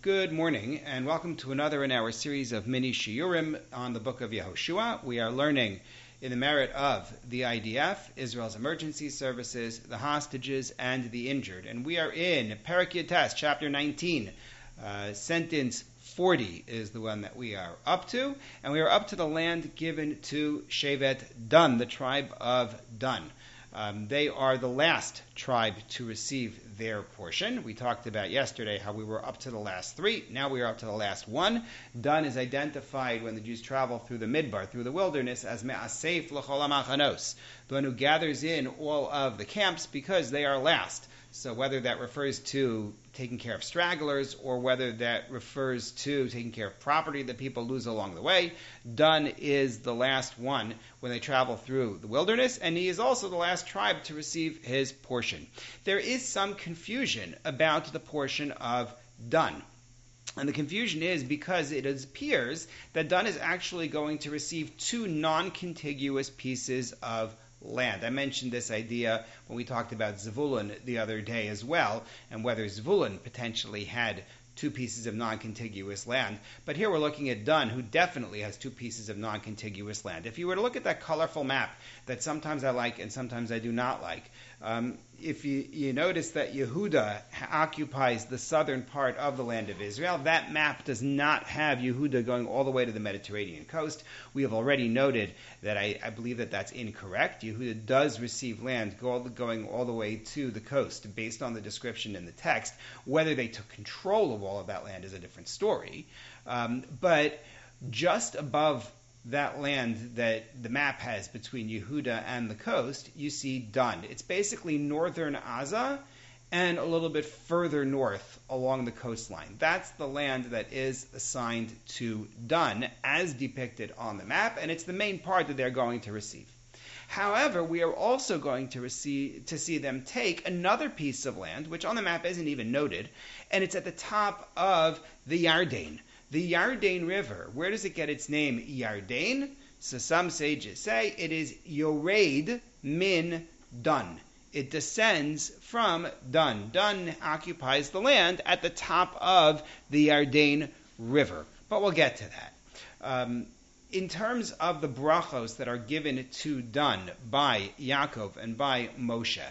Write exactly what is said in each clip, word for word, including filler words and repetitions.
Good morning, and welcome to another in our series of mini shiurim on the book of Yehoshua. We are learning in the merit of the I D F, Israel's emergency services, the hostages, and the injured. And we are in Perek Yates, chapter nineteen. Uh, sentence forty is the one that we are up to. And we are up to the land given to Shevet Dan, the tribe of Dan. Um, they are the last tribe to receive their portion. We talked about yesterday how we were up to the last three. Now we are up to the last one. Dan is identified when the Jews travel through the Midbar, through the wilderness, as Me'asef l'chol ha'machanos, the one who gathers in all of the camps because they are last. So whether that refers to taking care of stragglers or whether that refers to taking care of property that people lose along the way, Dan is the last one when they travel through the wilderness, and he is also the last tribe to receive his portion. There is some confusion about the portion of Dan. And the confusion is because it appears that Dan is actually going to receive two non-contiguous pieces of land. I mentioned this idea when we talked about Zvulun the other day as well, and whether Zvulun potentially had two pieces of non-contiguous land. But here we're looking at Dan, who definitely has two pieces of non-contiguous land. If you were to look at that colorful map that sometimes I like and sometimes I do not like, um, if you, you notice that Yehuda occupies the southern part of the land of Israel, that map does not have Yehuda going all the way to the Mediterranean coast. We have already noted that I, I believe that that's incorrect. Yehuda does receive land go, going all the way to the coast based on the description in the text. Whether they took control of all of that land is a different story. Um, but just above that land that the map has between Yehuda and the coast, you see Dan. It's basically northern Gaza and a little bit further north along the coastline. That's the land that is assigned to Dan as depicted on the map, and it's the main part that they're going to receive. However, we are also going to receive to see them take another piece of land, which on the map isn't even noted, and it's at the top of the Yarden. The Yarden River, where does it get its name, Yarden? So some sages say it is Yored min Dan. It descends from Dan. Dan occupies the land at the top of the Yarden River. But we'll get to that. Um, in terms of the brachos that are given to Dan by Yaakov and by Moshe,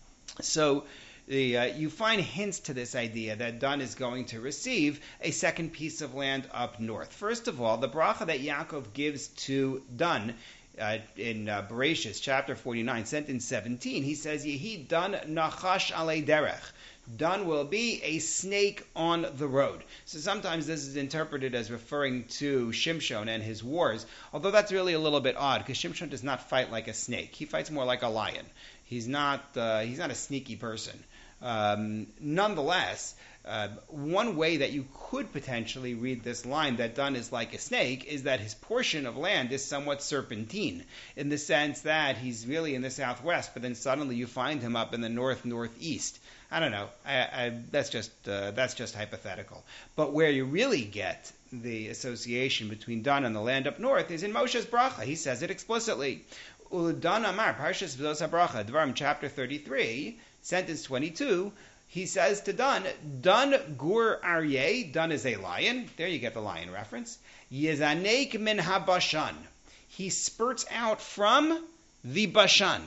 so The, uh, you find hints to this idea that Dan is going to receive a second piece of land up north. First of all, the bracha that Yaakov gives to Dan uh, in uh, Bereshis, chapter forty-nine, sentence seventeen, he says, Yehi Dan nachash alei derech. Dan will be a snake on the road. So sometimes this is interpreted as referring to Shimshon and his wars, although that's really a little bit odd, because Shimshon does not fight like a snake. He fights more like a lion. He's not, uh, he's not a sneaky person. Um, nonetheless, uh, one way that you could potentially read this line that Dan is like a snake is that his portion of land is somewhat serpentine, in the sense that he's really in the southwest, but then suddenly you find him up in the north-northeast. I don't know. I, I, that's just uh, that's just hypothetical. But where you really get the association between Dan and the land up north is in Moshe's bracha. He says it explicitly. Dan Amar, Parshas V'zos HaBracha, Dvarim chapter thirty-three, sentence twenty-two, he says to Dan, Dan gur aryeh, Dan is a lion. There you get the lion reference. Yezanek min ha-bashan. He spurts out from the Bashan.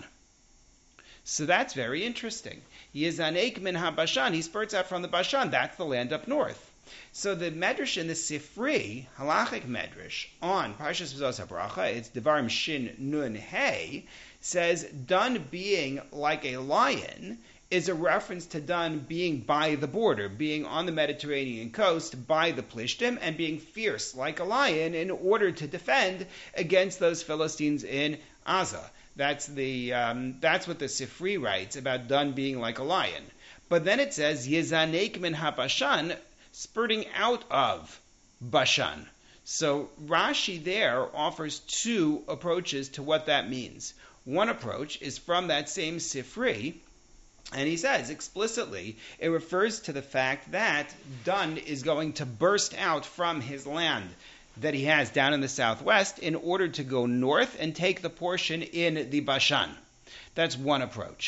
So that's very interesting. Yezanek min ha-bashan. He spurts out from the Bashan. That's the land up north. So the medrash in the Sifri, halachic medrash, on Parshas V'zos HaBracha, it's Devarim Shin Nun Hey, says Dan being like a lion is a reference to Dan being by the border, being on the Mediterranean coast by the Plishtim, and being fierce like a lion in order to defend against those Philistines in Gaza. That's the um, that's what the Sifri writes about Dan being like a lion. But then it says Yezanek min ha-bashan, spurting out of Bashan. So Rashi there offers two approaches to what that means. One approach is from that same Sifri, and he says explicitly it refers to the fact that Dan is going to burst out from his land that he has down in the southwest in order to go north and take the portion in the Bashan. That's one approach.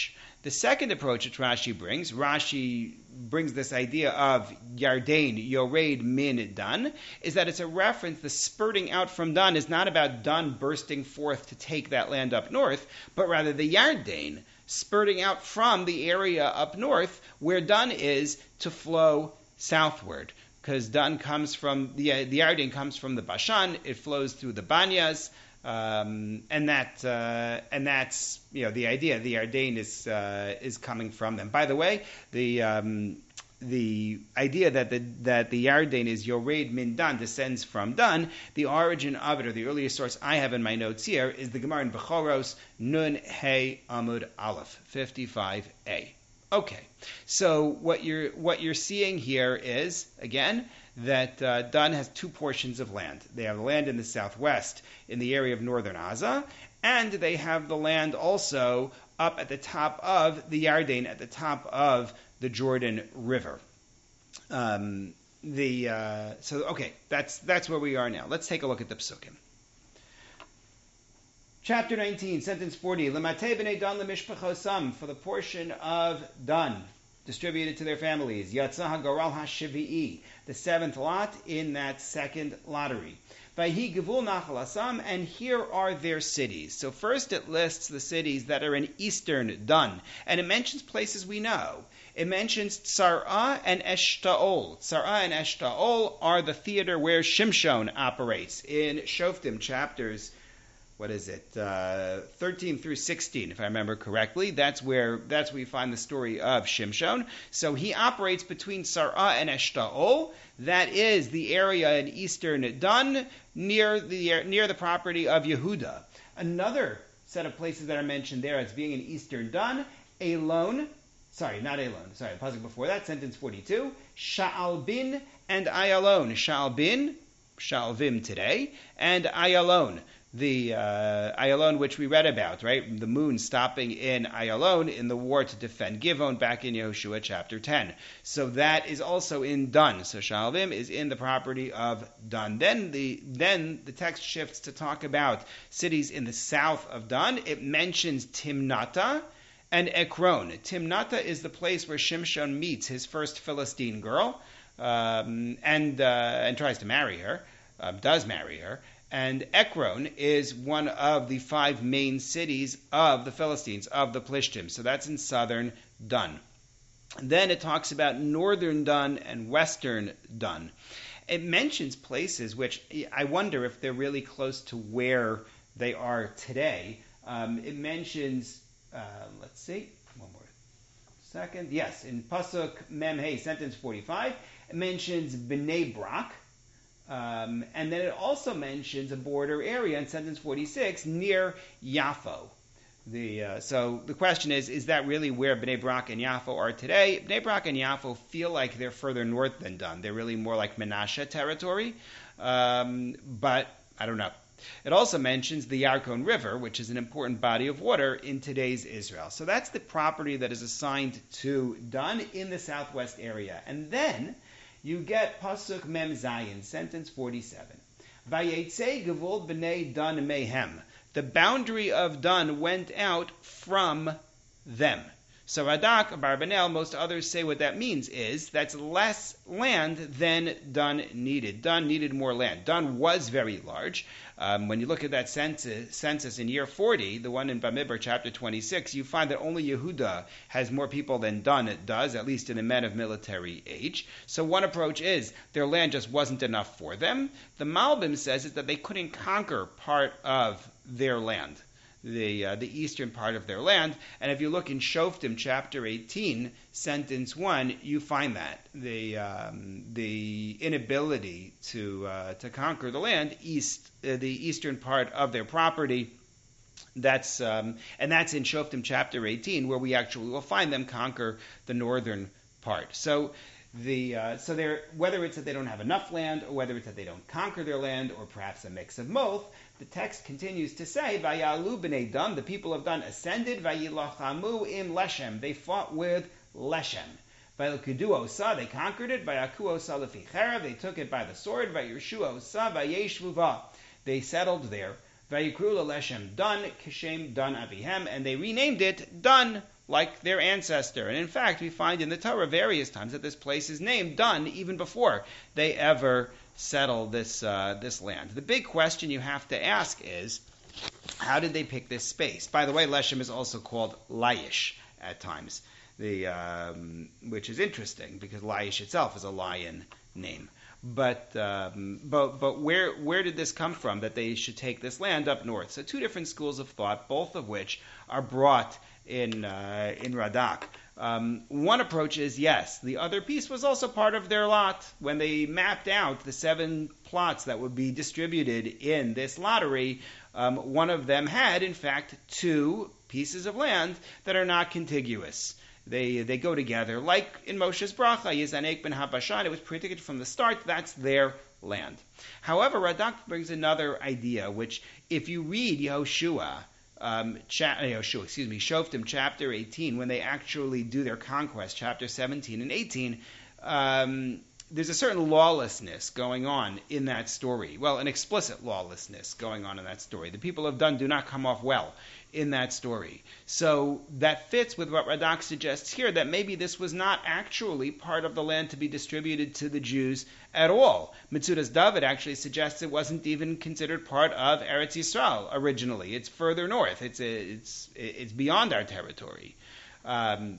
The second approach that Rashi brings, Rashi brings this idea of Yarden, Yored min Dan, is that it's a reference, the spurting out from Dan is not about Dan bursting forth to take that land up north, but rather the Yarden spurting out from the area up north where Dan is to flow southward. Because Dan comes from, the, the Yarden comes from the Bashan, it flows through the Banyas, Um, and that uh, and that's you know the idea. The Yarden is uh, is coming from them. By the way, the um, the idea that the that the Yarden is Yored min Dan, descends from Dan. The origin of it, or the earliest source I have in my notes here, is the Gemara in Bechoros Nun Hey Amud Aleph fifty-five a. Okay, so what you're what you're seeing here is again that uh, Dan has two portions of land. They have the land in the southwest in the area of northern Aza, and they have the land also up at the top of the Yarden, at the top of the Jordan River. Um, the uh, so okay, that's that's where we are now. Let's take a look at the Psukim. Chapter nineteen, sentence forty. L'matei b'nei Dan l'mishpachosam, for the portion of Dan distributed to their families. Yatzah hagaral hashivi'i, the seventh lot in that second lottery. Vayhi gevul nachal asam, and here are their cities. So first it lists the cities that are in eastern Dan, and it mentions places we know. It mentions Tzar'ah and Eshtaol. Tzar'ah and Eshtaol are the theater where Shimshon operates in Shoftim chapters. What is it? Uh, thirteen through sixteen, if I remember correctly. That's where that's where we find the story of Shimshon. So he operates between Tzar'ah and Eshtaol. That is the area in eastern Dan, near the near the property of Yehuda. Another set of places that are mentioned there as being in eastern Dan, Elon. Sorry, not Elon. Sorry, the pasuk before that, sentence forty-two. Sha'albin and Ayalon. Sha'albin, Sha'alvim today, and Ayalon. The uh, Ayalon, which we read about, right? The moon stopping in Ayalon in the war to defend Givon back in Yehoshua chapter ten. So that is also in Dan. So Shalvim is in the property of Dan. Then the then the text shifts to talk about cities in the south of Dan. It mentions Timnata and Ekron. Timnata is the place where Shimshon meets his first Philistine girl um, and uh, and tries to marry her, uh, does marry her. And Ekron is one of the five main cities of the Philistines, of the Plishtim. So that's in southern Dan. Then it talks about northern Dan and western Dan. It mentions places which I wonder if they're really close to where they are today. Um, it mentions, uh, let's see, one more second. Yes, in Pasuk Memhei, sentence forty-five, it mentions Bnei Brak. Um, and then it also mentions a border area in sentence forty-six near Yaffo. The, uh, so the question is, is that really where Bnei Brak and Yaffo are today? Bnei Brak and Yaffo feel like they're further north than Dan. They're really more like Menashe territory, um, but I don't know. It also mentions the Yarkon River, which is an important body of water in today's Israel. So that's the property that is assigned to Dan in the southwest area. And then you get Pasuk Mem Zayin, sentence forty-seven. Vayetze gevul b'nei Dan mehem. The boundary of Dan went out from them. So Radak, Abarbanel, most others say what that means is that's less land than Dan needed. Dan needed more land. Dan was very large. Um, when you look at that census, census in year forty, the one in Bamidbar chapter twenty-six, you find that only Yehuda has more people than Dan does, at least in the men of military age. So one approach is their land just wasn't enough for them. The Malbim says is that they couldn't conquer part of their land, the uh, the eastern part of their land. And if you look in Shoftim chapter eighteen, sentence one, you find that the um, the inability to uh, to conquer the land east uh, the eastern part of their property. That's um, and that's in Shoftim chapter eighteen, where we actually will find them conquer the northern part. So the uh, so they're whether it's that they don't have enough land, or whether it's that they don't conquer their land, or perhaps a mix of both. The text continues to say, "Vayalu b'nei Dan," the people of Dan ascended. Vayilachamu im Leshem, they fought with Leshem. Vayilakudu osa, they conquered it. Vayaku osa lefi cherev, they took it by the sword. Vayirshu osa, vayeshvuva, they settled there. Vayikru Leshem Dan kishem Dan avihem, and they renamed it Dan like their ancestor. And in fact, we find in the Torah various times that this place is named Dan even before they ever settle this uh, this land. The big question you have to ask is, how did they pick this space? By the way, Leshem is also called Laish at times, the um, which is interesting because Laish itself is a lion name. But um, but but where where did this come from that they should take this land up north? So two different schools of thought, both of which are brought in uh, in Radak. Um, one approach is yes, the other piece was also part of their lot when they mapped out the seven plots that would be distributed in this lottery. Um, one of them had, in fact, two pieces of land that are not contiguous. They they go together. Like in Moshe's Bracha, Yizanek ben Habashan, it was predicted from the start, that's their land. However, Radak brings another idea, which if you read Yehoshua, um, cha- Yehoshua, excuse me, Shoftim chapter eighteen, when they actually do their conquest, chapter seventeen and eighteen, um, there's a certain lawlessness going on in that story. Well, an explicit lawlessness going on in that story. The people of Dan do not come off well in that story. So that fits with what Radak suggests here, that maybe this was not actually part of the land to be distributed to the Jews at all. Metzudas David actually suggests it wasn't even considered part of Eretz Yisrael originally. It's further north. It's a, it's it's beyond our territory. Um,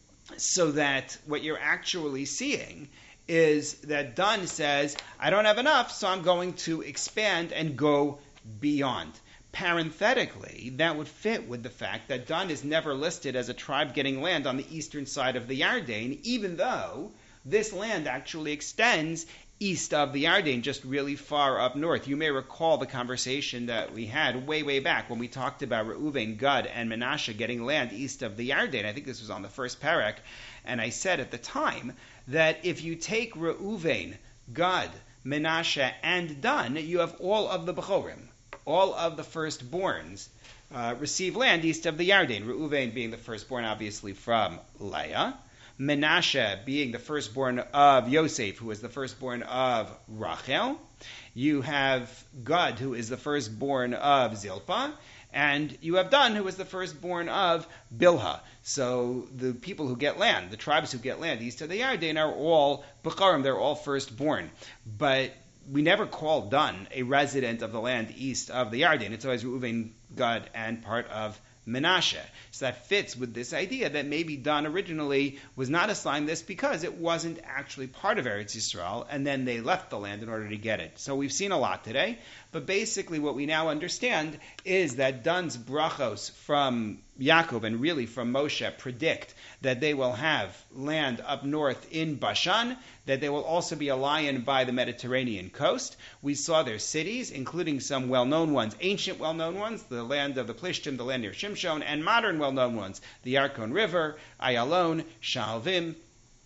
so that what you're actually seeing is that Dan says, I don't have enough, so I'm going to expand and go beyond. Parenthetically, that would fit with the fact that Dan is never listed as a tribe getting land on the eastern side of the Yarden, even though this land actually extends east of the Yarden, just really far up north. You may recall the conversation that we had way, way back when we talked about Reuven, Gad, and Menashe getting land east of the Yarden. I think this was on the first parak, and I said at the time that if you take Reuven, Gad, Menashe, and Dan, you have all of the Bechorim. All of the firstborns uh, receive land east of the Yarden. Reuven being the firstborn, obviously, from Leah. Menashe being the firstborn of Yosef, who is the firstborn of Rachel. You have Gad, who is the firstborn of Zilpah. And you have Dan, who is the firstborn of Bilhah. So the people who get land, the tribes who get land east of the Yarden, are all Bechorim. They're all firstborn. But we never call Dan a resident of the land east of the Yarden. It's always Reuven, Gad, and part of Menashe. So that fits with this idea that maybe Dan originally was not assigned this because it wasn't actually part of Eretz Yisrael, and then they left the land in order to get it. So we've seen a lot today, but basically what we now understand is that Dan's brachos from Yaakov and really from Moshe predict that they will have land up north in Bashan, that they will also be a lion by the Mediterranean coast. We saw their cities, including some well-known ones, ancient well-known ones, the land of the Plishtim, the land near Shimshon, and modern well-known ones, the Yarkon River, Ayalon, Shalvim,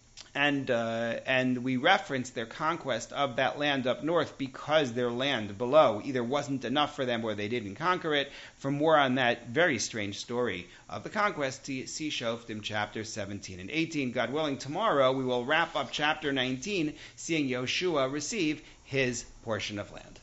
and uh, and we referenced their conquest of that land up north because their land below either wasn't enough for them or they didn't conquer it. For more on that very strange story of the conquest, see Shoftim chapter seventeen and eighteen. God willing, tomorrow we will wrap up chapter nineteen, seeing Yoshua receive his portion of land.